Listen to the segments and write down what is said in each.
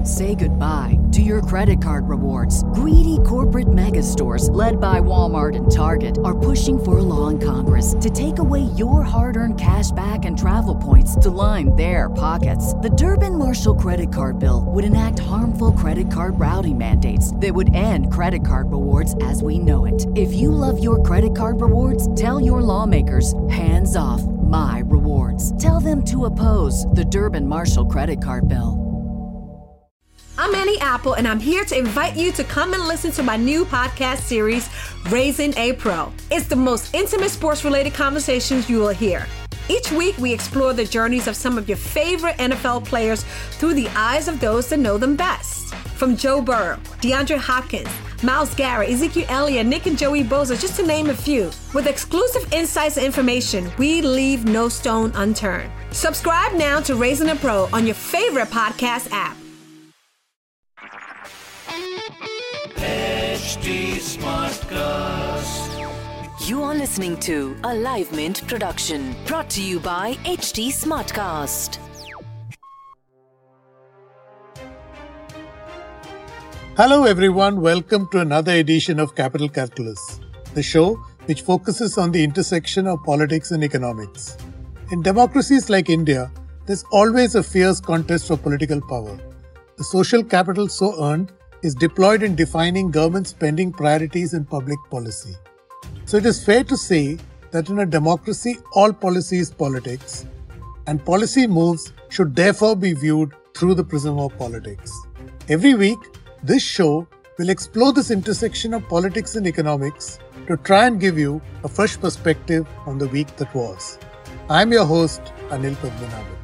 Say goodbye to your credit card rewards. Greedy corporate mega stores, led by Walmart and Target, are pushing for a law in Congress to take away your hard-earned cash back and travel points to line their pockets. The Durbin-Marshall credit card bill would enact harmful credit card routing mandates that would end credit card rewards as we know it. If you love your credit card rewards, tell your lawmakers, hands off my rewards. Tell them to oppose the Durbin-Marshall credit card bill. I'm Annie Apple, and I'm here to invite you to come and listen to my new podcast series, Raising a Pro. It's the most intimate sports-related conversations you will hear. Each week, we explore the journeys of some of your favorite NFL players through the eyes of those that know them best. From Joe Burrow, DeAndre Hopkins, Myles Garrett, Ezekiel Elliott, Nick and Joey Bosa, just to name a few. With exclusive insights and information, we leave no stone unturned. Subscribe now to Raising a Pro on your favorite podcast app. HD Smartcast. You are listening to a Live Mint production brought to you by HD Smartcast. Hello everyone, welcome to another edition of Capital Calculus, the show which focuses on the intersection of politics and economics. In democracies like India, there's always a fierce contest for political power. The social capital so earned is deployed in defining government spending priorities and public policy. So it is fair to say that in a democracy, all policy is politics, and policy moves should therefore be viewed through the prism of politics. Every week, this show will explore this intersection of politics and economics to try and give you a fresh perspective on the week that was. I'm your host, Anil Padmanabhan.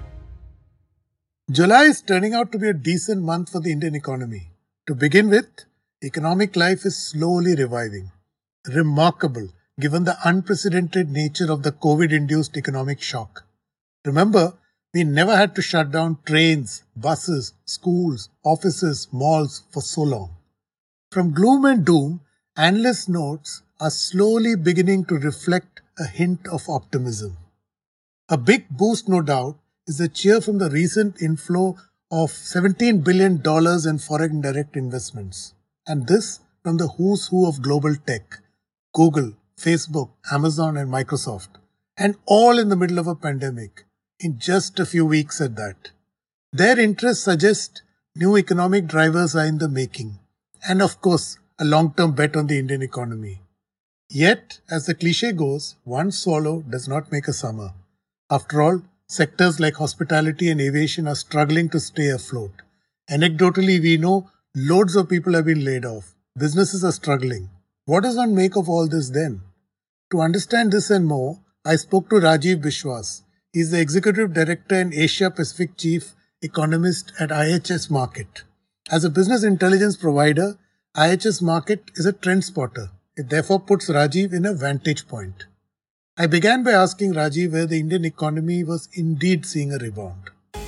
July is turning out to be a decent month for the Indian economy. To begin with, economic life is slowly reviving. Remarkable, given the unprecedented nature of the COVID-induced economic shock. Remember, we never had to shut down trains, buses, schools, offices, malls for so long. From gloom and doom, analyst notes are slowly beginning to reflect a hint of optimism. A big boost, no doubt, is the cheer from the recent inflow of $17 billion in foreign direct investments. And this from the who's who of global tech, Google, Facebook, Amazon and Microsoft. And all in the middle of a pandemic, in just a few weeks at that. Their interests suggest new economic drivers are in the making. And of course, a long-term bet on the Indian economy. Yet, as the cliche goes, one swallow does not make a summer. After all, sectors like hospitality and aviation are struggling to stay afloat. Anecdotally, we know loads of people have been laid off. Businesses are struggling. What does one make of all this then? To understand this and more, I spoke to Rajiv Biswas. He is the Executive Director and Asia Pacific Chief Economist at IHS Markit. As a business intelligence provider, IHS Markit is a trend spotter. It therefore puts Rajiv in a vantage point. I began by asking Rajiv whether the Indian economy was indeed seeing a rebound.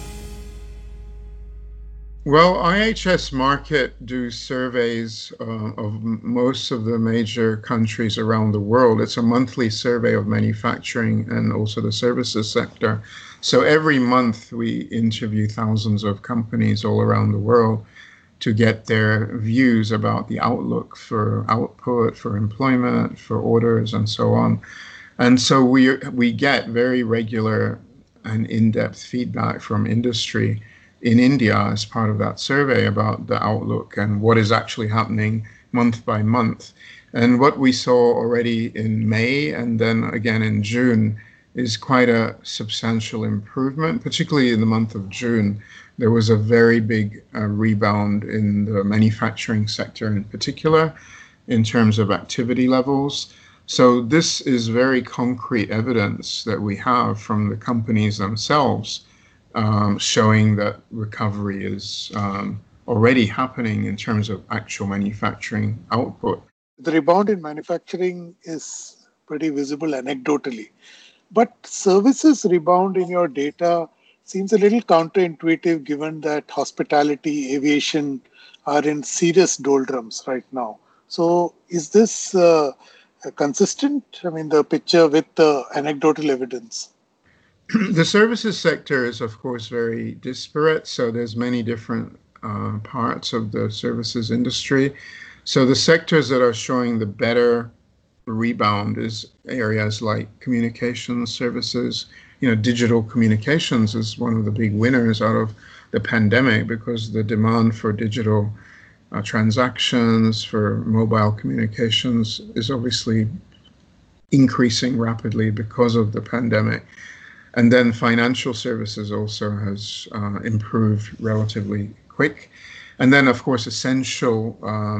Well, IHS Markit do surveys of most of the major countries around the world. It's a monthly survey of manufacturing and also the services sector. So every month we interview thousands of companies all around the world to get their views about the outlook for output, for employment, for orders, and so on. And so we get very regular and in-depth feedback from industry in India as part of that survey about the outlook and what is actually happening month by month. And what we saw already in May and then again in June is quite a substantial improvement, particularly in the month of June. There was a very big rebound in the manufacturing sector in particular in terms of activity levels. So this is very concrete evidence that we have from the companies themselves showing that recovery is already happening in terms of actual manufacturing output. The rebound in manufacturing is pretty visible anecdotally. But services rebound in your data seems a little counterintuitive given that hospitality, aviation are in serious doldrums right now. So is this consistent? I mean, the picture with the anecdotal evidence. The services sector is, of course, very disparate. So there's many different parts of the services industry. So the sectors that are showing the better rebound is areas like communications services. Digital communications is one of the big winners out of the pandemic because the demand for digital transactions, for mobile communications is obviously increasing rapidly because of the pandemic. And then financial services also has improved relatively quick. And then, of course, essential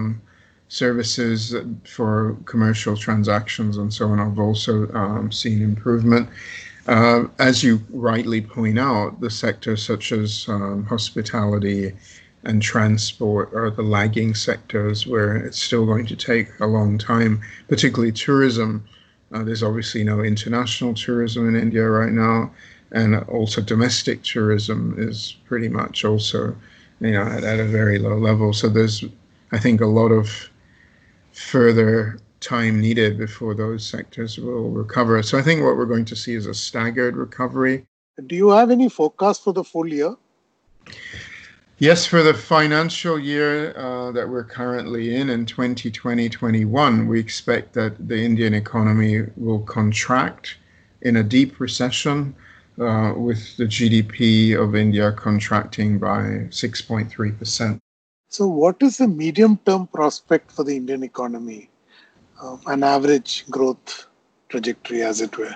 services for commercial transactions and so on have also seen improvement. As you rightly point out, the sectors such as hospitality and transport are the lagging sectors where it's still going to take a long time, particularly tourism. There's obviously no international tourism in India right now, and also domestic tourism is pretty much also, at a very low level. So there's, I think, a lot of further time needed before those sectors will recover. So I think what we're going to see is a staggered recovery. Do you have any forecast for the full year? Yes, for the financial year that we're currently in 2020-21, we expect that the Indian economy will contract in a deep recession, with the GDP of India contracting by 6.3%. So what is the medium-term prospect for the Indian economy? An average growth trajectory, as it were?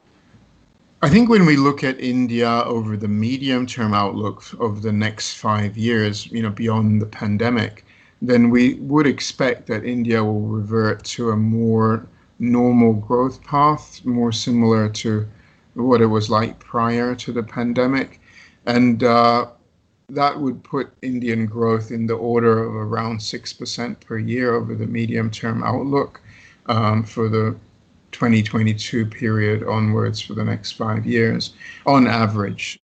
I think when we look at India over the medium-term outlook of the next 5 years, beyond the pandemic, then we would expect that India will revert to a more normal growth path, more similar to what it was like prior to the pandemic. And that would put Indian growth in the order of around 6% per year over the medium-term outlook for the 2022 period onwards for the next 5 years, on average.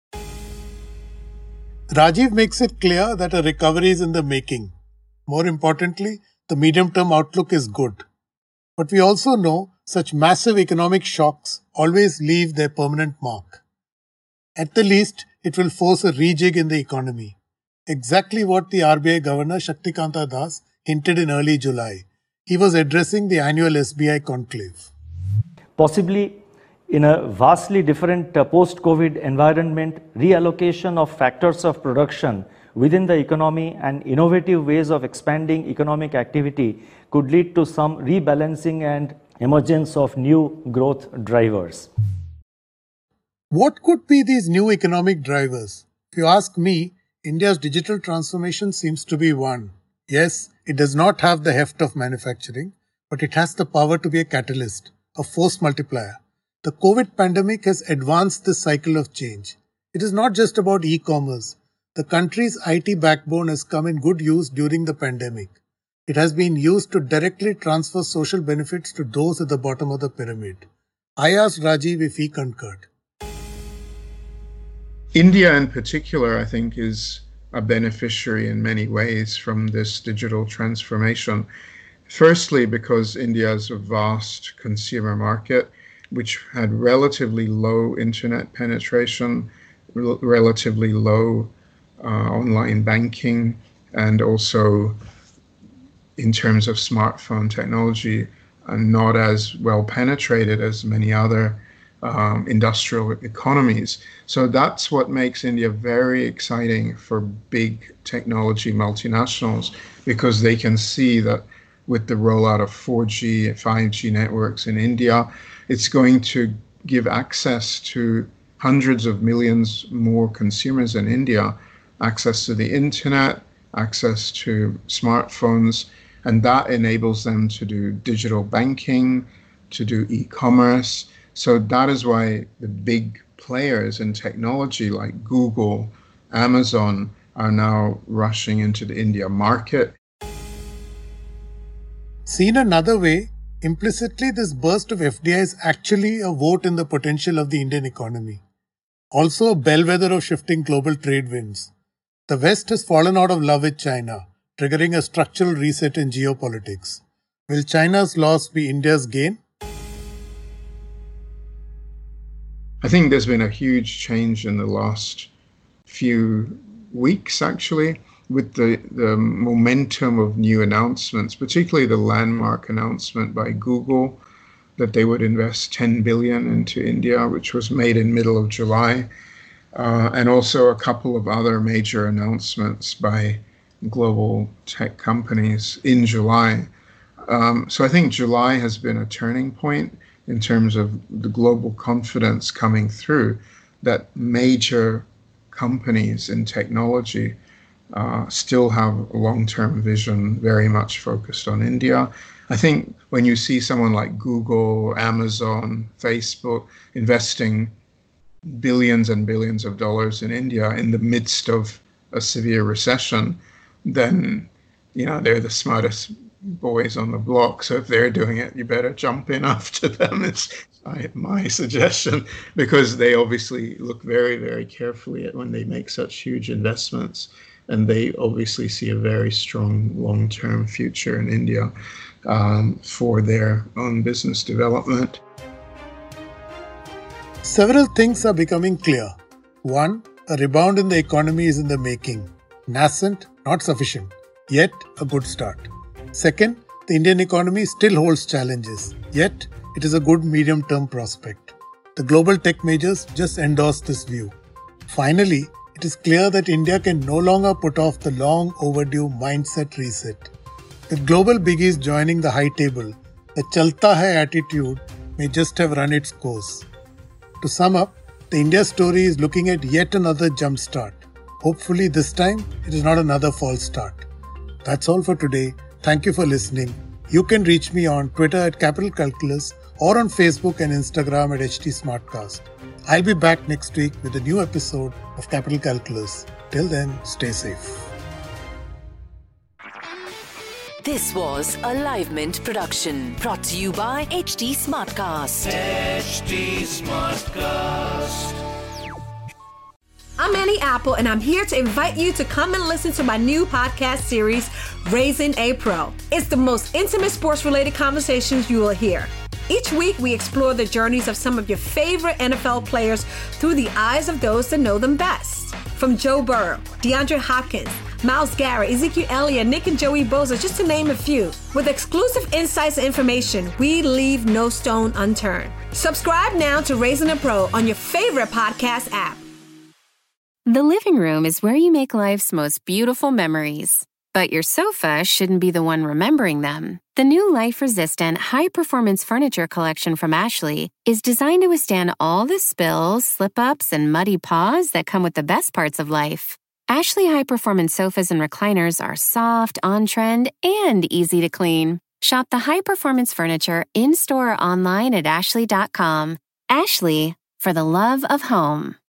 Rajiv makes it clear that a recovery is in the making. More importantly, the medium-term outlook is good. But we also know such massive economic shocks always leave their permanent mark. At the least, it will force a rejig in the economy. Exactly what the RBI Governor Shaktikanta Das hinted in early July. He was addressing the annual SBI conclave. Possibly in a vastly different post-COVID environment, reallocation of factors of production within the economy and innovative ways of expanding economic activity could lead to some rebalancing and emergence of new growth drivers. What could be these new economic drivers? If you ask me, India's digital transformation seems to be one. Yes, it does not have the heft of manufacturing, but it has the power to be a catalyst, a force multiplier. The COVID pandemic has advanced this cycle of change. It is not just about e-commerce. The country's IT backbone has come in good use during the pandemic. It has been used to directly transfer social benefits to those at the bottom of the pyramid. I asked Rajiv if he concurred. India in particular, I think, is a beneficiary in many ways from this digital transformation. Firstly, because India is a vast consumer market, which had relatively low internet penetration, relatively low online banking, and also in terms of smartphone technology, not as well penetrated as many other industrial economies. So that's what makes India very exciting for big technology multinationals, because they can see that with the rollout of 4G, 5G networks in India, it's going to give access to hundreds of millions more consumers in India, access to the internet, access to smartphones, and that enables them to do digital banking, to do e-commerce. So that is why the big players in technology like Google, Amazon are now rushing into the India market. Seen another way, implicitly this burst of FDI is actually a vote in the potential of the Indian economy. Also a bellwether of shifting global trade winds. The West has fallen out of love with China, triggering a structural reset in geopolitics. Will China's loss be India's gain? I think there's been a huge change in the last few weeks, actually. with the momentum of new announcements, particularly the landmark announcement by Google that they would invest 10 billion into India, which was made in middle of July, and also a couple of other major announcements by global tech companies in July. So I think July has been a turning point in terms of the global confidence coming through that major companies in technology still have a long-term vision very much focused on India. I think when you see someone like Google, Amazon, Facebook investing billions and billions of dollars in India in the midst of a severe recession, then, you know, they're the smartest boys on the block. So if they're doing it, you better jump in after them. It's my suggestion, because they obviously look very, very carefully at when they make such huge investments. And they obviously see a very strong long-term future in India for their own business development. Several things are becoming clear. One, a rebound in the economy is in the making. Nascent, not sufficient, yet a good start. Second, the Indian economy still holds challenges, yet it is a good medium-term prospect. The global tech majors just endorsed this view. Finally, it is clear that India can no longer put off the long overdue mindset reset. With global biggies joining the high table, the Chalta Hai attitude may just have run its course. To sum up, the India story is looking at yet another jump start. Hopefully this time it is not another false start. That's all for today. Thank you for listening. You can reach me on Twitter at Capital Calculus or on Facebook and Instagram at HT Smartcast. I'll be back next week with a new episode of Capital Calculus. Till then, stay safe. This was a Live Mint production brought to you by HT Smartcast. HT Smartcast. I'm Annie Apple, and I'm here to invite you to come and listen to my new podcast series, Raising a Pro. It's the most intimate sports-related conversations you will hear. Each week, we explore the journeys of some of your favorite NFL players through the eyes of those that know them best. From Joe Burrow, DeAndre Hopkins, Myles Garrett, Ezekiel Elliott, Nick and Joey Bosa, just to name a few. With exclusive insights and information, we leave no stone unturned. Subscribe now to Raising a Pro on your favorite podcast app. The living room is where you make life's most beautiful memories. But your sofa shouldn't be the one remembering them. The new life-resistant, high-performance furniture collection from Ashley is designed to withstand all the spills, slip-ups, and muddy paws that come with the best parts of life. Ashley high-performance sofas and recliners are soft, on-trend, and easy to clean. Shop the high-performance furniture in-store or online at ashley.com. Ashley, for the love of home.